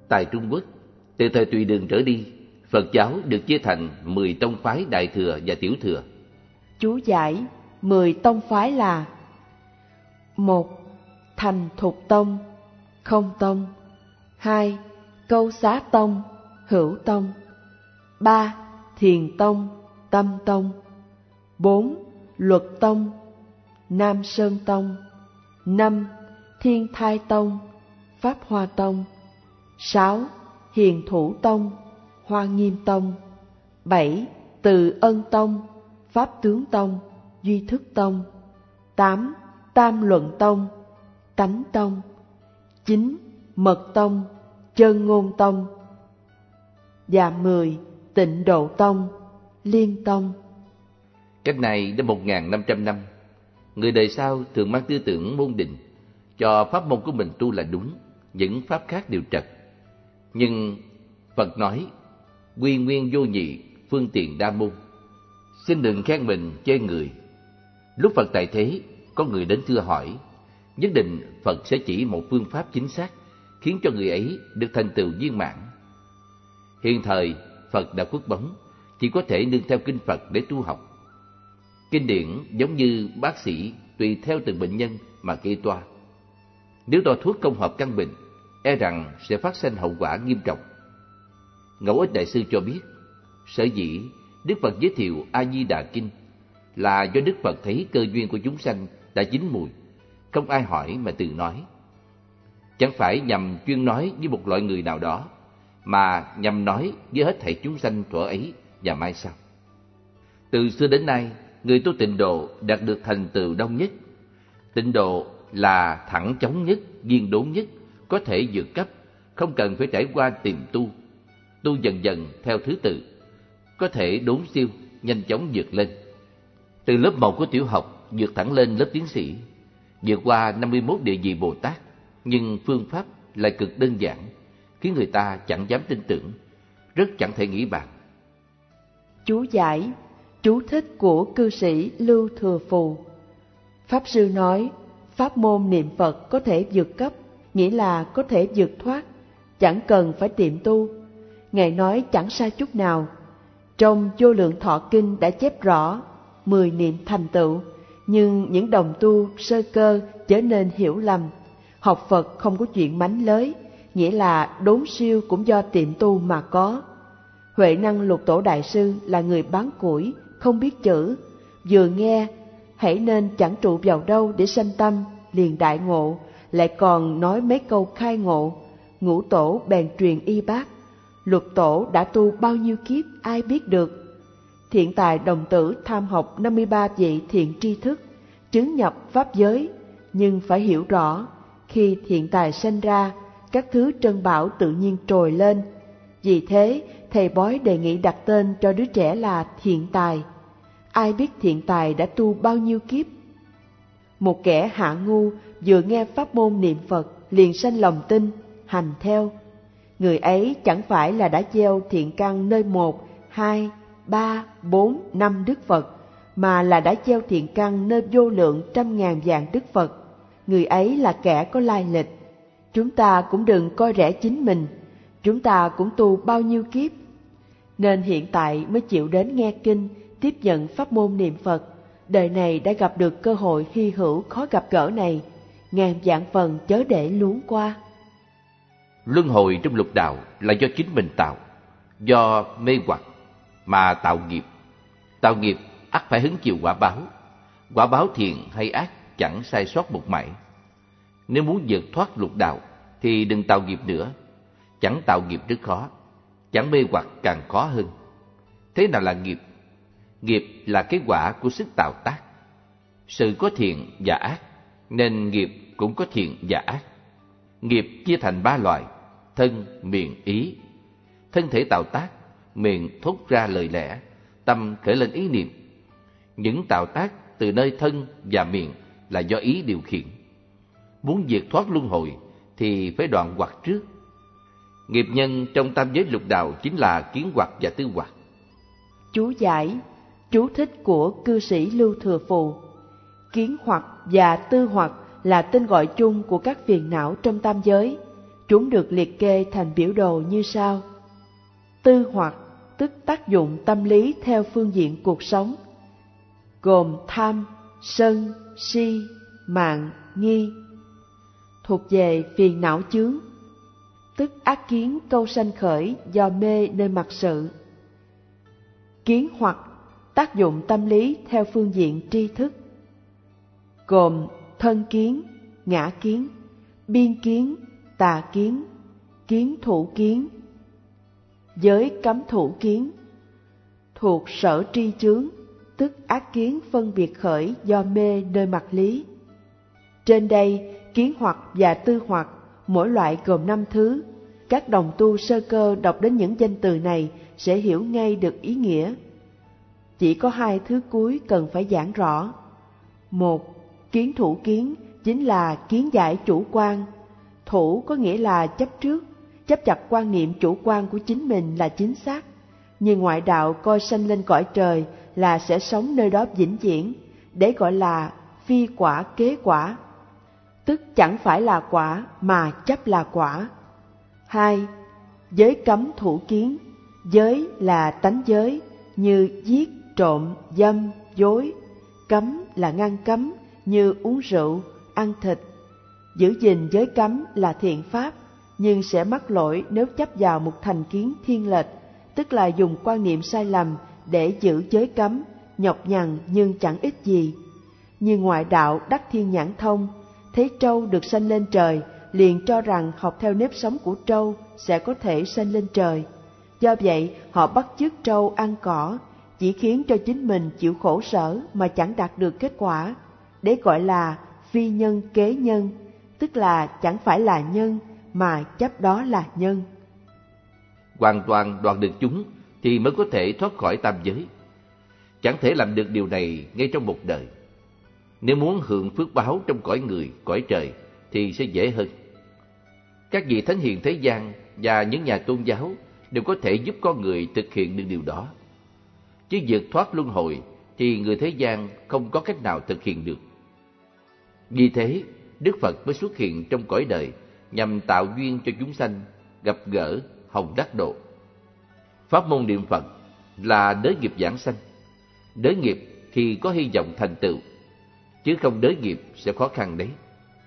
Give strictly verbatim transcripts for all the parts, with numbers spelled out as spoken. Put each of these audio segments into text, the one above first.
Tại Trung Quốc, từ thời Tùy Đường trở đi, Phật giáo được chia thành mười tông phái Đại Thừa và Tiểu Thừa. Chú giải mười tông phái là: một. Thành Thục Tông, Không Tông. Hai. Câu Xá Tông, Hữu Tông. Ba. Thiền Tông, Tâm Tông. Bốn. Luật Tông, Nam Sơn Tông. Năm. Thiên Thai Tông, Pháp Hoa Tông. Sáu. Hiền Thủ Tông, Hoa Nghiêm Tông. Bảy. Từ Ân Tông, Pháp Tướng Tông, Duy Thức Tông. Tám. Tam Luận Tông, Tánh Tông. Chín. Mật Tông, Chân Ngôn Tông. Và mười. Tịnh Độ Tông, Liên Tông. Cách này đã một nghìn năm trăm năm, người đời sau thường mang tư tưởng môn định, cho pháp môn của mình tu là đúng, những pháp khác đều trật. Nhưng Phật nói, quy nguyên vô nhị, phương tiện đa môn. Xin đừng khen mình chê người. Lúc Phật tại thế, có người đến thưa hỏi, nhất định Phật sẽ chỉ một phương pháp chính xác, khiến cho người ấy được thành tựu viên mãn. Hiện thời, Phật đã khuất bóng, chỉ có thể nương theo kinh Phật để tu học. Kinh điển giống như bác sĩ tùy theo từng bệnh nhân mà kê toa. Nếu toa thuốc không hợp căn bệnh, e rằng sẽ phát sinh hậu quả nghiêm trọng. Ngẫu Ích Đại Sư cho biết, sở dĩ Đức Phật giới thiệu A Di Đà Kinh là do Đức Phật thấy cơ duyên của chúng sanh đã chín mùi, không ai hỏi mà tự nói. Chẳng phải nhằm chuyên nói với một loại người nào đó, mà nhằm nói với hết thảy chúng sanh thuở ấy và mai sau. Từ xưa đến nay, người tu tịnh độ đạt được thành tựu đông nhất. Tịnh độ là thẳng chóng nhất, viên đốn nhất, có thể vượt cấp, không cần phải trải qua tìm tu. Tu dần dần theo thứ tự, có thể đốn siêu, nhanh chóng vượt lên. Từ lớp một của tiểu học vượt thẳng lên lớp tiến sĩ, vượt qua năm mươi mốt địa vị Bồ Tát, nhưng phương pháp lại cực đơn giản, khiến người ta chẳng dám tin tưởng, rất chẳng thể nghĩ bàn. Chú giải, chú thích của cư sĩ Lưu Thừa Phù. Pháp Sư nói, pháp môn niệm Phật có thể vượt cấp, nghĩa là có thể vượt thoát, chẳng cần phải tiệm tu. Ngài nói chẳng sai chút nào. Trong Vô Lượng Thọ Kinh đã chép rõ mười niệm thành tựu, nhưng những đồng tu sơ cơ trở nên hiểu lầm. Học Phật không có chuyện mánh lới, nghĩa là đốn siêu cũng do tiệm tu mà có. Huệ Năng Lục Tổ Đại Sư là người bán củi, không biết chữ, vừa nghe hãy nên chẳng trụ vào đâu để sanh tâm, liền đại ngộ, lại còn nói mấy câu khai ngộ. Ngũ Tổ bèn truyền y bác. Lục Tổ đã tu bao nhiêu kiếp ai biết được. Thiện tài đồng tử tham học năm mươi ba vị thiện tri thức, chứng nhập pháp giới, nhưng phải hiểu rõ, khi thiện tài sanh ra, các thứ trân bảo tự nhiên trồi lên. Vì thế, thầy bói đề nghị đặt tên cho đứa trẻ là Thiện Tài. Ai biết Thiện Tài đã tu bao nhiêu kiếp? Một kẻ hạ ngu vừa nghe pháp môn niệm Phật liền sanh lòng tin, hành theo. Người ấy chẳng phải là đã gieo thiện căn nơi một, hai, ba, bốn, năm Đức Phật, mà là đã gieo thiện căn nơi vô lượng trăm ngàn vạn Đức Phật. Người ấy là kẻ có lai lịch. Chúng ta cũng đừng coi rẻ chính mình, chúng ta cũng tu bao nhiêu kiếp. Nên hiện tại mới chịu đến nghe kinh, tiếp nhận pháp môn niệm Phật. Đời này đã gặp được cơ hội hy hữu khó gặp gỡ này, ngàn vạn phần chớ để luống qua. Luân hồi trong lục đạo là do chính mình tạo, do mê hoặc mà tạo nghiệp. Tạo nghiệp ắt phải hứng chịu quả báo. Quả báo thiện hay ác chẳng sai sót một mảy. Nếu muốn vượt thoát lục đạo thì đừng tạo nghiệp nữa. Chẳng tạo nghiệp rất khó, chẳng mê hoặc càng khó hơn. Thế nào là nghiệp? Nghiệp là cái quả của sức tạo tác. Sự có thiện và ác, nên nghiệp cũng có thiện và ác. Nghiệp chia thành ba loại: thân, miệng, ý. Thân thể tạo tác, miệng thốt ra lời lẽ, tâm khởi lên ý niệm. Những tạo tác từ nơi thân và miệng là do ý điều khiển. Muốn vượt thoát luân hồi thì phải đoạn hoặc trước. Nghiệp nhân trong tam giới lục đạo chính là kiến hoặc và tư hoặc. Chú giải, chú thích của cư sĩ Lưu Thừa Phù. Kiến hoặc và tư hoặc là tên gọi chung của các phiền não trong tam giới. Chúng được liệt kê thành biểu đồ như sau. Tư hoặc, tức tác dụng tâm lý theo phương diện cuộc sống, gồm tham, sân, si, mạn, nghi. Thuộc về phiền não chướng, tức ác kiến câu sanh khởi do mê nơi mặc sự. Kiến hoặc, tác dụng tâm lý theo phương diện tri thức, gồm thân kiến, ngã kiến, biên kiến, tà kiến, kiến thủ kiến. Giới cấm thủ kiến, thuộc sở tri chướng, tức ác kiến phân biệt khởi do mê nơi mặc lý. Trên đây, kiến hoặc và tư hoặc, mỗi loại gồm năm thứ. Các đồng tu sơ cơ đọc đến những danh từ này sẽ hiểu ngay được ý nghĩa. Chỉ có hai thứ cuối cần phải giảng rõ. Một, kiến thủ kiến chính là kiến giải chủ quan. Thủ có nghĩa là chấp trước, chấp chặt quan niệm chủ quan của chính mình là chính xác. Như ngoại đạo coi sanh lên cõi trời là sẽ sống nơi đó vĩnh viễn, để gọi là phi quả kế quả, tức chẳng phải là quả mà chấp là quả. Hai, giới cấm thủ kiến. Giới là tánh giới như giết, trộm, dâm, dối. Cấm là ngăn cấm như uống rượu, ăn thịt. Giữ gìn giới cấm là thiện pháp, nhưng sẽ mắc lỗi nếu chấp vào một thành kiến thiên lệch, tức là dùng quan niệm sai lầm để giữ giới cấm, nhọc nhằn nhưng chẳng ích gì. Như ngoại đạo đắc thiên nhãn thông, thấy trâu được sanh lên trời, liền cho rằng học theo nếp sống của trâu sẽ có thể sanh lên trời. Do vậy, họ bắt chước trâu ăn cỏ, chỉ khiến cho chính mình chịu khổ sở mà chẳng đạt được kết quả, để gọi là phi nhân kế nhân, tức là chẳng phải là nhân mà chấp đó là nhân. Hoàn toàn đoạn được chúng thì mới có thể thoát khỏi tam giới. Chẳng thể làm được điều này ngay trong một đời. Nếu muốn hưởng phước báo trong cõi người, cõi trời thì sẽ dễ hơn. Các vị thánh hiền thế gian và những nhà tôn giáo đều có thể giúp con người thực hiện được điều đó. Chứ vượt thoát luân hồi thì người thế gian không có cách nào thực hiện được. Vì thế, Đức Phật mới xuất hiện trong cõi đời nhằm tạo duyên cho chúng sanh gặp gỡ hồng đắc độ. Pháp môn niệm Phật là đới nghiệp giảng sanh. Đới nghiệp thì có hy vọng thành tựu, chứ không đới nghiệp sẽ khó khăn đấy.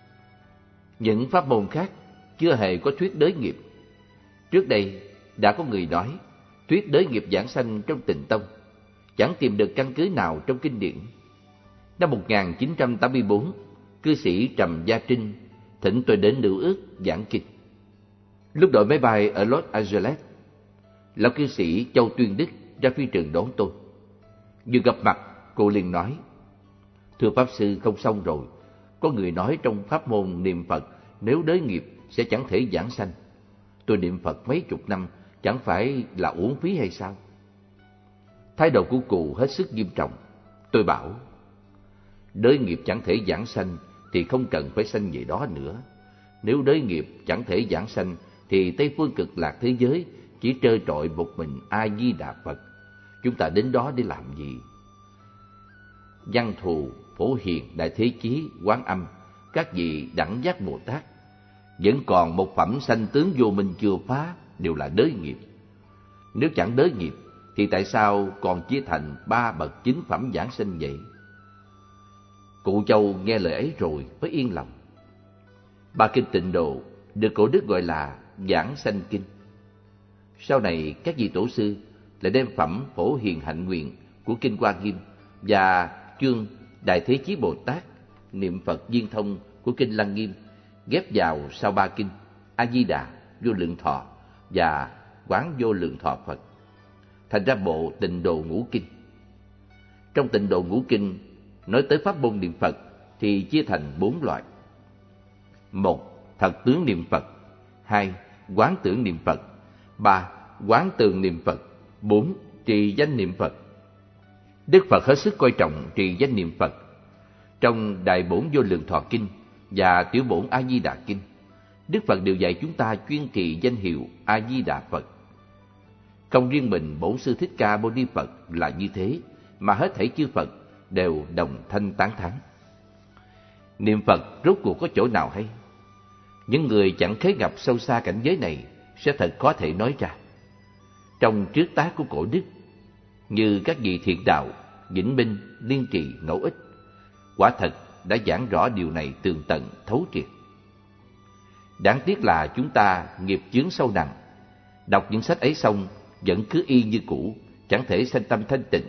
Những pháp môn khác chưa hề có thuyết đới nghiệp. Trước đây đã có người nói thuyết đới nghiệp giảng sanh trong Tịnh Tông, chẳng tìm được căn cứ nào trong kinh điển. Năm một nghìn chín trăm tám mươi tư, cư sĩ Trầm Gia Trinh thỉnh tôi đến Lưu Ước giảng kinh. Lúc đội máy bay ở Los Angeles, lão cư sĩ Châu Tuyên Đức ra phi trường đón tôi. Vừa gặp mặt, cô liền nói: "Thưa Pháp Sư, không xong rồi. Có người nói trong pháp môn niệm Phật nếu đới nghiệp sẽ chẳng thể giảng sanh. Tôi niệm Phật mấy chục năm, chẳng phải là uổng phí hay sao?" Thái độ của cụ hết sức nghiêm trọng. Tôi bảo: "Đới nghiệp chẳng thể giảng sanh thì không cần phải sanh về đó nữa. Nếu đới nghiệp chẳng thể giảng sanh thì Tây Phương Cực Lạc thế giới chỉ trơ trọi một mình A Di Đà Phật. Chúng ta đến đó để làm gì? Văn Thù, Phổ Hiền, Đại Thế Chí, Quán Âm, các vị đẳng giác Bồ Tát vẫn còn một phẩm sanh tướng vô minh chưa phá, đều là đới nghiệp. Nếu chẳng đới nghiệp thì tại sao còn chia thành ba bậc chính phẩm giảng sanh vậy?" Cụ Châu nghe lời ấy rồi mới yên lòng. Ba kinh Tịnh Độ được cổ đức gọi là giảng sanh kinh. Sau này các vị tổ sư lại đem phẩm Phổ Hiền Hạnh Nguyện của kinh Hoa Nghiêm và chương Đại Thế Chí Bồ Tát niệm Phật viên thông của kinh Lăng Nghiêm ghép vào sau ba kinh A Di Đà, Vô Lượng Thọ và Quán Vô Lượng Thọ Phật, thành ra bộ Tịnh Độ Ngũ Kinh. Trong Tịnh Độ Ngũ Kinh nói tới pháp môn niệm Phật thì chia thành bốn loại. Một, thật tướng niệm Phật. Hai, quán tưởng niệm Phật. Ba, quán tường niệm Phật. Bốn, trì danh niệm Phật. Đức Phật hết sức coi trọng trì danh niệm Phật. Trong Đại Bổn Vô Lượng Thọ Kinh và Tiểu Bổn A Di Đà Kinh, Đức Phật đều dạy chúng ta chuyên trì danh hiệu A Di Đà Phật. Không riêng mình Bổn Sư Thích Ca Mâu Ni Phật là như thế, mà hết thảy chư Phật đều đồng thanh tán thán. Niệm Phật rốt cuộc có chỗ nào hay? Những người chẳng khế ngập sâu xa cảnh giới này sẽ thật có thể nói ra. Trong trước tác của cổ đức, như các vị thiện đạo Vĩnh Minh, Liên Trì, Ngẫu Ích, quả thật đã giảng rõ điều này tường tận thấu triệt. Đáng tiếc là chúng ta nghiệp chướng sâu nặng, đọc những sách ấy xong vẫn cứ y như cũ, chẳng thể sanh tâm thanh tịnh.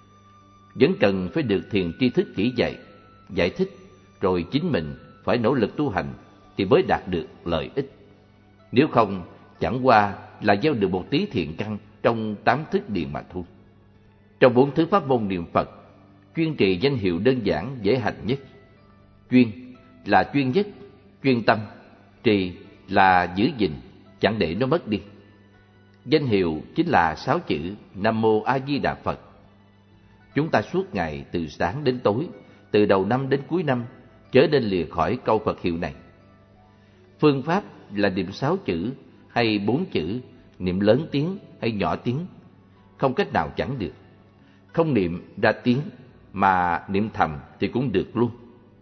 Vẫn cần phải được thiền tri thức chỉ dạy, giải thích, rồi chính mình phải nỗ lực tu hành thì mới đạt được lợi ích. Nếu không, chẳng qua là gieo được một tí thiện căn trong tám thức điền mà thôi. Trong bốn thứ pháp môn niệm Phật, chuyên trì danh hiệu đơn giản dễ hành nhất. Chuyên là chuyên nhất, chuyên tâm. Trì là giữ gìn, chẳng để nó mất đi. Danh hiệu chính là sáu chữ Nam Mô A Di Đà Phật. Chúng ta suốt ngày từ sáng đến tối, từ đầu năm đến cuối năm, chớ nên lìa khỏi câu Phật hiệu này. Phương pháp là niệm sáu chữ hay bốn chữ, niệm lớn tiếng hay nhỏ tiếng, không cách nào chẳng được. Không niệm ra tiếng mà niệm thầm thì cũng được luôn.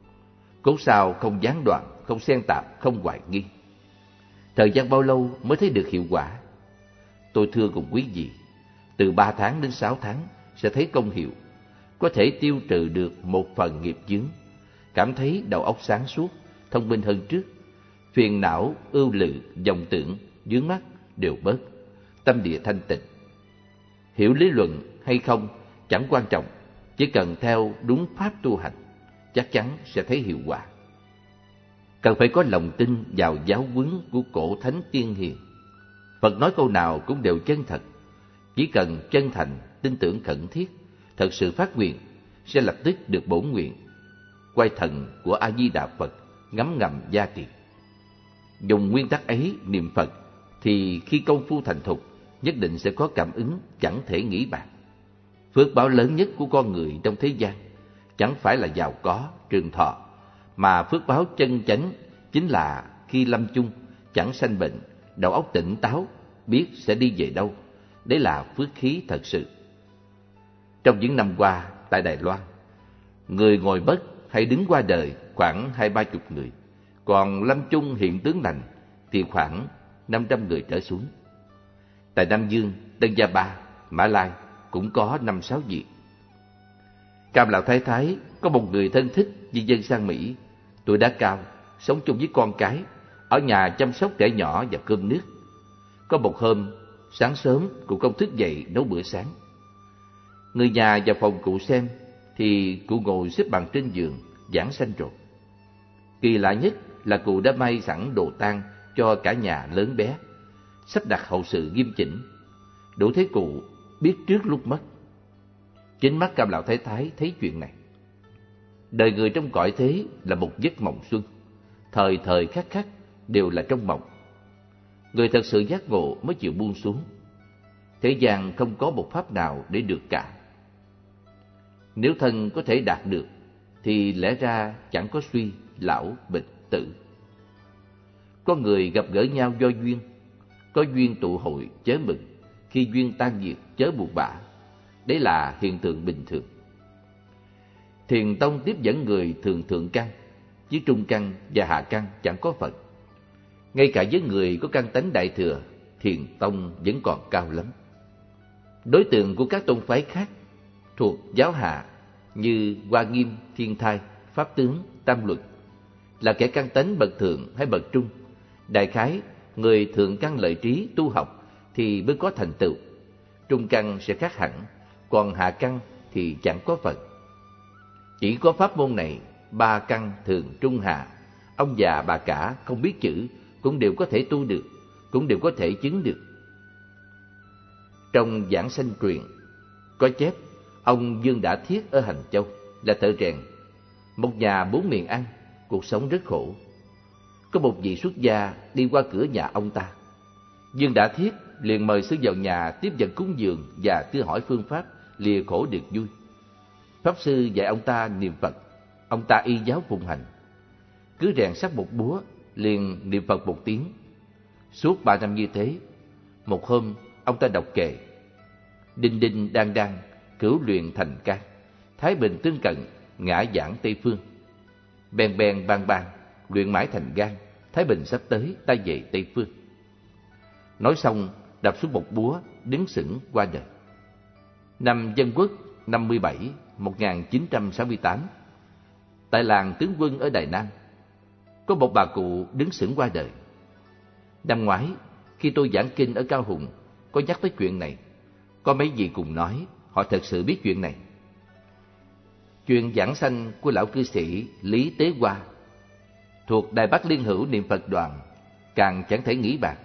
Cốt sao không gián đoạn, không xen tạp, không hoài nghi. Thời gian bao lâu mới thấy được hiệu quả? Tôi thưa cùng quý vị, từ ba tháng đến sáu tháng sẽ thấy công hiệu, có thể tiêu trừ được một phần nghiệp chướng, cảm thấy đầu óc sáng suốt, thông minh hơn trước, phiền não, ưu lự, vọng tưởng, vướng mắc đều bớt, tâm địa thanh tịnh. Hiểu lý luận hay không chẳng quan trọng, chỉ cần theo đúng pháp tu hành, chắc chắn sẽ thấy hiệu quả. Cần phải có lòng tin vào giáo huấn của cổ thánh tiên hiền. Phật nói câu nào cũng đều chân thật. Chỉ cần chân thành, tin tưởng khẩn thiết, thật sự phát nguyện, sẽ lập tức được bổn nguyện. Quay thần của A Di Đà Phật ngấm ngầm gia trì. Dùng nguyên tắc ấy niệm Phật thì khi công phu thành thục, nhất định sẽ có cảm ứng chẳng thể nghĩ bàn. Phước báo lớn nhất của con người trong thế gian chẳng phải là giàu có, trường thọ, mà phước báo chân chánh chính là khi lâm chung chẳng sanh bệnh, đầu óc tỉnh táo, biết sẽ đi về đâu. Đấy là phước khí thật sự. Trong những năm qua tại Đài Loan, người ngồi mất hay đứng qua đời khoảng hai ba chục người, còn lâm chung hiện tướng lành thì khoảng năm trăm người trở xuống. Tại Nam Dương, Tân Gia Ba, Mã Lai cũng có năm sáu vị. Cam Lão Thái Thái có một người thân thích di dân sang Mỹ, tuổi đã cao, sống chung với con cái, ở nhà chăm sóc trẻ nhỏ và cơm nước. Có một hôm, sáng sớm cụ không thức dậy nấu bữa sáng. Người nhà vào phòng cụ xem thì cụ ngồi xếp bằng trên giường, giảng sanh rồi. Kỳ lạ nhất là cụ đã may sẵn đồ tang cho cả nhà lớn bé, sắp đặt hậu sự nghiêm chỉnh. Đủ thấy cụ biết trước lúc mất. Chính mắt Cam Lão Thái Thái thấy chuyện này. Đời người trong cõi thế là một giấc mộng xuân, thời thời khắc khắc đều là trong mộng. Người thật sự giác ngộ mới chịu buông xuống. Thế gian không có một pháp nào để được cả. Nếu thân có thể đạt được thì lẽ ra chẳng có suy, lão, bệnh, tử. Có người gặp gỡ nhau do duyên, có duyên tụ hội chớ mừng, khi duyên tan diệt chớ buồn bã. Đấy là hiện tượng bình thường. Thiền tông tiếp dẫn người thường thượng căn, chứ trung căn và hạ căn chẳng có Phật. Ngay cả với người có căn tánh đại thừa, thiền tông vẫn còn cao lắm. Đối tượng của các tôn phái khác thuộc giáo hạ như Hoa Nghiêm, Thiên Thai, Pháp Tướng, Tam Luật là kẻ căn tánh bậc thượng hay bậc trung. Đại khái, người thượng căn lợi trí tu học thì mới có thành tựu, trung căn sẽ khác hẳn, còn hạ căn thì chẳng có Phật. Chỉ có pháp môn này, ba căn thường trung hạ, ông già bà cả không biết chữ cũng đều có thể tu được, cũng đều có thể chứng được. Trong Giảng Sanh Truyền có chép ông Dương Đã Thiết ở Hành Châu là thợ rèn, một nhà bốn miệng ăn, cuộc sống rất khổ. Có một vị xuất gia đi qua cửa nhà ông ta. Dương Đã Thiết liền mời sư vào nhà tiếp dẫn cúng dường và thưa hỏi phương pháp lìa khổ được vui. Pháp sư dạy ông ta niệm Phật, ông ta y giáo phụng hành. Cứ rèn sắt một búa liền niệm Phật một tiếng. Suốt ba năm như thế, một hôm ông ta đọc kệ: đinh đinh đang đang, cửu luyện thành can, thái bình tương cận, ngã giảng tây phương. Bèn bèn bang bang, luyện mãi thành gan, Thái Bình sắp tới, ta về Tây Phương. Nói xong, đập xuống một búa, đứng sững qua đời. Năm Dân Quốc năm mươi bảy, một nghìn chín trăm sáu mươi tám, tại làng tướng quân ở Đài Nam, có một bà cụ đứng sững qua đời. Năm ngoái, khi tôi giảng kinh ở Cao Hùng, có nhắc tới chuyện này. Có mấy vị cùng nói họ thật sự biết chuyện này. Chuyện giảng sanh của lão cư sĩ Lý Tế Hoa thuộc Đài Bắc Liên Hữu Niệm Phật Đoàn càng chẳng thể nghĩ bàn.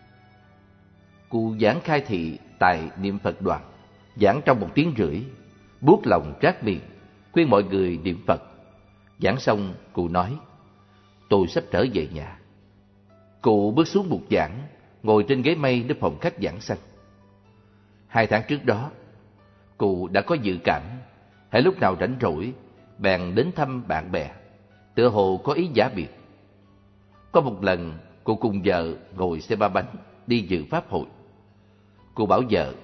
Cụ giảng khai thị tại Niệm Phật Đoàn, giảng trong một tiếng rưỡi, buốt lòng trát miệng, khuyên mọi người niệm Phật. Giảng xong, cụ nói: tôi sắp trở về nhà. Cụ bước xuống bục giảng, ngồi trên ghế mây để phòng khách giảng sanh. Hai tháng trước đó, cụ đã có dự cảm, hễ lúc nào rảnh rỗi, bèn đến thăm bạn bè, tựa hồ có ý giả biệt. Có một lần, cụ cùng vợ ngồi xe ba bánh đi dự pháp hội. Cụ bảo vợ: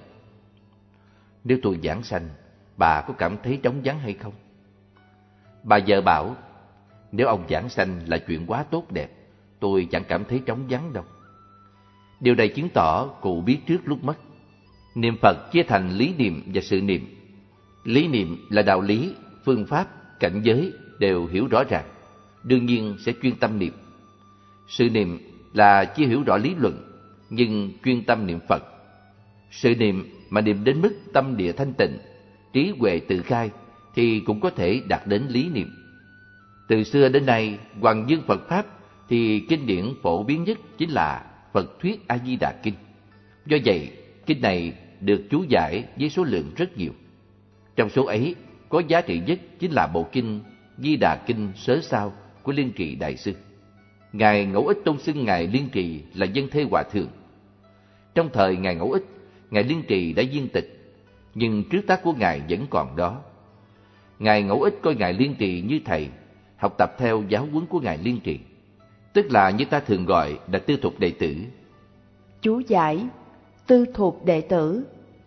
nếu tôi giảng sanh, bà có cảm thấy trống vắng hay không? Bà vợ bảo: nếu ông giảng sanh là chuyện quá tốt đẹp, tôi chẳng cảm thấy trống vắng đâu. Điều này chứng tỏ cụ biết trước lúc mất. Niệm Phật chia thành lý niệm và sự niệm. Lý niệm là đạo lý, phương pháp, cảnh giới đều hiểu rõ ràng, đương nhiên sẽ chuyên tâm niệm. Sự niệm là chưa hiểu rõ lý luận, nhưng chuyên tâm niệm Phật. Sự niệm mà niệm đến mức tâm địa thanh tịnh, trí huệ tự khai, thì cũng có thể đạt đến lý niệm. Từ xưa đến nay, Hoàng Dương Phật Pháp thì kinh điển phổ biến nhất chính là Phật Thuyết A Di Đà Kinh. Do vậy, kinh này được chú giải với số lượng rất nhiều. Trong số ấy, có giá trị nhất chính là bộ kinh Di Đà Kinh Sớ Sao của Liên Trì Đại Sư. Ngài Ngẫu Ích tôn xưng Ngài Liên Trì là Dân Thê Hòa Thượng. Trong thời Ngài Ngẫu Ích, Ngài Liên Trì đã viên tịch, nhưng trước tác của Ngài vẫn còn đó. Ngài Ngẫu Ích coi Ngài Liên Trì như thầy, học tập theo giáo huấn của Ngài Liên Trì, tức là như ta thường gọi là tư thục đệ tử. Chú giải: tư thục đệ tử,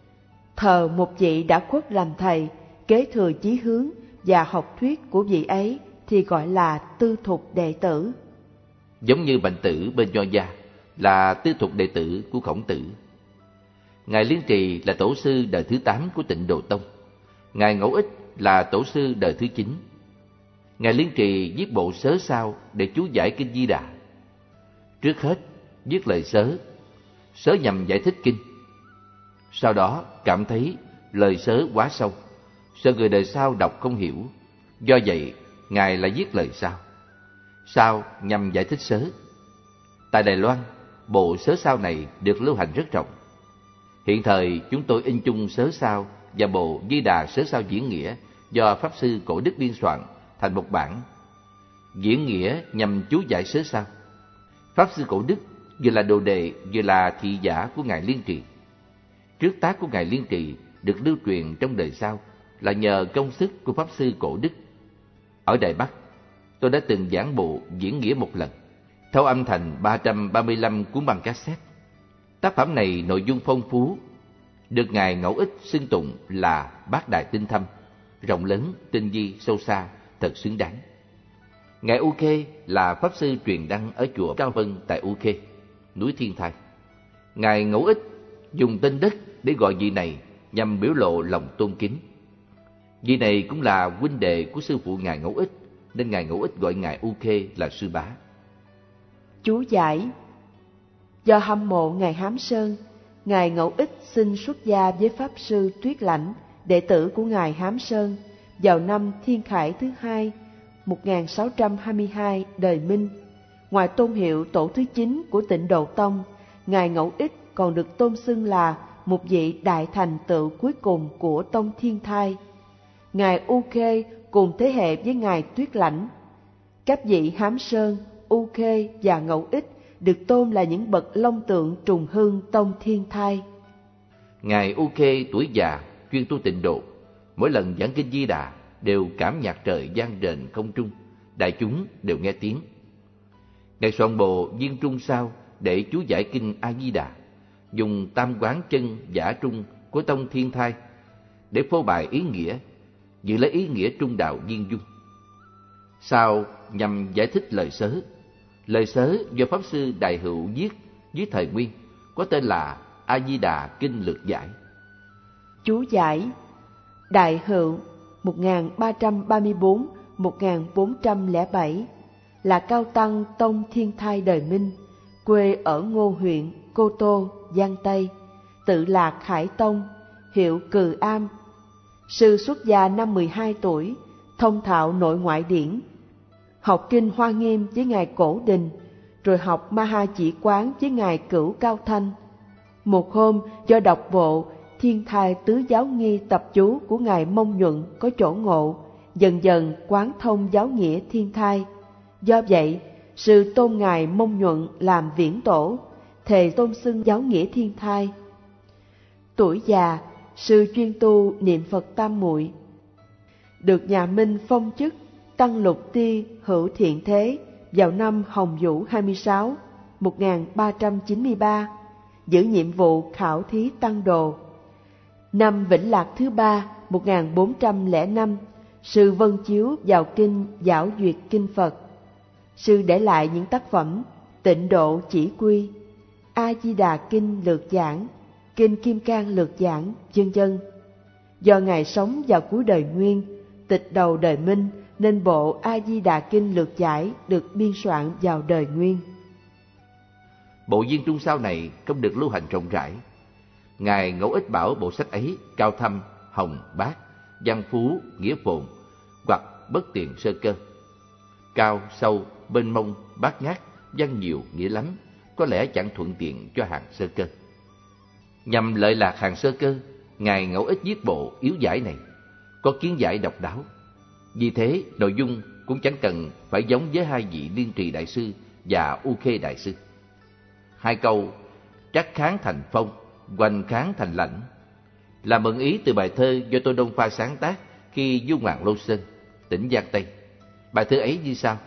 thờ một vị đã khuất làm thầy, kế thừa chí hướng và học thuyết của vị ấy thì gọi là tư thục đệ tử. Giống như Mạnh Tử bên Nho gia là tư thục đệ tử của Khổng Tử. Ngài Liên Trì là tổ sư đời thứ tám của Tịnh Độ Tông. Ngài Ngẫu Ích là tổ sư đời thứ chín. Ngài Liên Trì viết bộ Sớ Sao để chú giải kinh Di Đà. Trước hết viết lời sớ, sớ nhằm giải thích kinh. Sau đó cảm thấy lời sớ quá sâu, sợ người đời sau đọc không hiểu, do vậy Ngài lại viết lời sau. Sao nhằm giải thích sớ. Tại Đài Loan, bộ Sớ Sao này được lưu hành rất rộng. Hiện thời chúng tôi in chung Sớ Sao và bộ Di Đà Sớ Sao diễn nghĩa do Pháp Sư Cổ Đức biên soạn thành một bản. Diễn nghĩa nhằm chú giải Sớ Sao. Pháp Sư Cổ Đức vừa là đồ đệ vừa là thị giả của Ngài Liên Trì. Trước tác của Ngài Liên Trì được lưu truyền trong đời sau là nhờ công sức của Pháp Sư Cổ Đức. Ở Đài Bắc, tôi đã từng giảng bộ diễn nghĩa một lần, thâu âm thành ba trăm ba mươi lăm cuốn băng cassette. Tác phẩm này nội dung phong phú, được Ngài Ngẫu Ích xưng tụng là bát đại tinh thâm, rộng lớn, tinh vi, sâu xa, thật xứng đáng. Ngài U Khê là Pháp Sư truyền đăng ở chùa Cao Vân tại U Khê, núi Thiên Thai. Ngài Ngẫu Ích dùng tên đất để gọi vị này nhằm biểu lộ lòng tôn kính. Vị này cũng là huynh đệ của sư phụ Ngài Ngẫu Ích, nên Ngài Ngẫu Ích gọi Ngài U Khê là sư bá. Chú giải: do hâm mộ Ngài Hám Sơn, Ngài Ngẫu Ích xin xuất gia với Pháp Sư Tuyết Lãnh, đệ tử của Ngài Hám Sơn, vào năm Thiên Khải thứ hai, một nghìn sáu trăm hai mươi hai đời Minh. Ngoài tôn hiệu tổ thứ chín của Tịnh Độ Tông, Ngài Ngẫu Ích còn được tôn xưng là một vị đại thành tựu cuối cùng của Tông Thiên Thai. Ngài U Khê cùng thế hệ với Ngài Tuyết Lãnh. Các vị Hám Sơn, U Khê và Ngẫu Ích được tôn là những bậc long tượng trùng hương Tông Thiên Thai. Ngài U Khê tuổi già, chuyên tu tịnh độ. Mỗi lần giảng kinh Di Đà đều cảm nhạc trời vang rền không trung, đại chúng đều nghe tiếng. Ngài soạn bộ Viên Trung Sao để chú giải kinh A Di Đà, dùng tam quán chân giả trung của Tông Thiên Thai để phô bày ý nghĩa, giữ lấy ý nghĩa trung đạo viên dung. Sao nhằm giải thích lời sớ, Lời sớ do Pháp Sư Đại Hữu viết dưới thời Nguyên có tên là A Di Đà Kinh Lược Giải. Chú giải: Đại Hữu một nghìn ba trăm ba mươi tư đến một nghìn bốn trăm lẻ bảy là cao tăng tông Thiên Thai đời Minh, quê ở Ngô huyện, Cô Tô, Giang Tây, tự lạc Hải Tông, hiệu Cừ Am. Sư xuất gia năm mười hai tuổi, thông thạo nội ngoại điển, học kinh Hoa Nghiêm với ngài Cổ Đình, rồi học Ma Ha Chỉ Quán với ngài Cửu Cao Thanh. Một hôm do đọc bộ Thiên Thai Tứ Giáo Nghi tập chú của ngài Mông Nhuận có chỗ ngộ, dần dần quán thông giáo nghĩa Thiên Thai. Do vậy, sư tôn ngài Mông Nhuận làm viễn tổ, thề tôn xưng giáo nghĩa Thiên Thai. Tuổi già, sư chuyên tu niệm Phật Tam Muội, được nhà Minh phong chức tăng lục ti hữu thiện thế vào năm Hồng Vũ hai mươi sáu, một nghìn ba trăm chín mươi ba, giữ nhiệm vụ khảo thí tăng đồ. Năm Vĩnh Lạc thứ ba, một nghìn bốn trăm lẻ năm, sư vân chiếu vào kinh Giảo Duyệt Kinh Phật. Sư để lại những tác phẩm Tịnh Độ Chỉ Quy, A Di Đà Kinh Lược Giảng, Kinh Kim Cang Lược Giảng, vân vân. Do ngài sống vào cuối đời Nguyên, tịch đầu đời Minh, nên bộ A Di Đà Kinh Lược Giải được biên soạn vào đời Nguyên. Bộ Viên Trung sau này không được lưu hành rộng rãi. Ngài Ngẫu Ích bảo bộ sách ấy cao thâm, hồng bát, văn phú, nghĩa phồn, hoặc bất tiền sơ cơ. Cao, sâu, mênh mông, bát ngát, văn nhiều, nghĩa lắm, có lẽ chẳng thuận tiện cho hàng sơ cơ. Nhằm lợi lạc hàng sơ cơ, ngài Ngẫu Ích viết bộ yếu giải này, có kiến giải độc đáo. Vì thế, nội dung cũng chẳng cần phải giống với hai vị Liên Trì Đại Sư và U Khê Đại Sư. Hai câu trắc kháng thành phong, hoành kháng thành lãnh là mượn ý từ bài thơ do Tô Đông Pha sáng tác khi du ngoạn Lô Sơn, tỉnh Giang Tây. Bài thơ ấy như sau: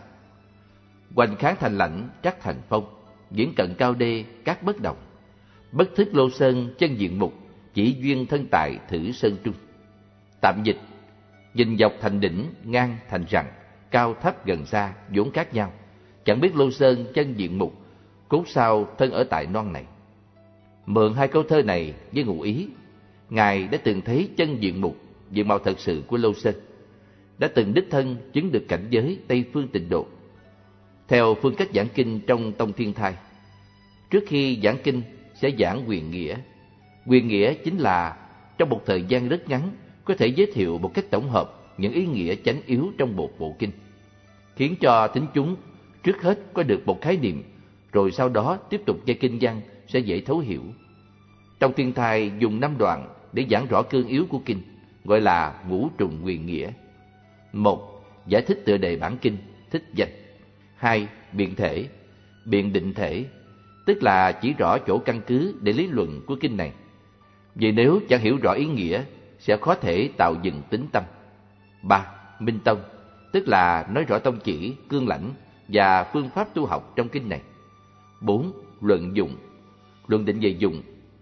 hoành kháng thành lãnh, trắc thành phong, viễn cận cao đê, các bất đồng. Bất thức Lô Sơn chân diện mục, chỉ duyên thân tài thử sơn trung. Tạm dịch: nhìn dọc thành đỉnh, ngang thành rằng, cao thấp gần xa vốn khác nhau, chẳng biết Lô Sơn chân diện mục, cốt sao thân ở tại non này. Mượn hai câu thơ này với ngụ ý, ngài đã từng thấy chân diện mục, diện mạo thật sự của Lô Sơn, đã từng đích thân chứng được cảnh giới Tây phương Tịnh Độ. Theo phương cách giảng kinh trong tông Thiên Thai, trước khi giảng kinh sẽ giảng quyền nghĩa. Quyền nghĩa chính là trong một thời gian rất ngắn có thể giới thiệu một cách tổng hợp những ý nghĩa chánh yếu trong một bộ kinh, khiến cho thính chúng trước hết có được một khái niệm, rồi sau đó tiếp tục nghe kinh văn sẽ dễ thấu hiểu. Trong Thiên Thai dùng năm đoạn để giảng rõ cương yếu của kinh, gọi là ngũ trùng quyền nghĩa. Một, giải thích tựa đề bản kinh, thích danh. Hai, biện thể, biện định thể, tức là chỉ rõ chỗ căn cứ để lý luận của kinh này. Vì nếu chẳng hiểu rõ ý nghĩa, sẽ khó thể tạo dựng tín tâm. Ba, minh tông, tức là nói rõ tông chỉ, cương lãnh và phương pháp tu học trong kinh này. Bốn, luận dụng, luận định về dụng,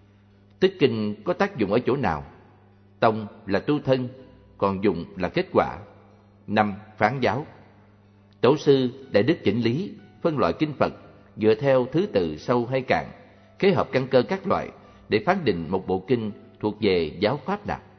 tức kinh có tác dụng ở chỗ nào. Tông là tu thân, còn dụng là kết quả. Năm, phán giáo, tổ sư đại đức chỉnh lý, phân loại kinh Phật dựa theo thứ tự sâu hay cạn, kết hợp căn cơ các loại để phán định một bộ kinh thuộc về giáo pháp nào.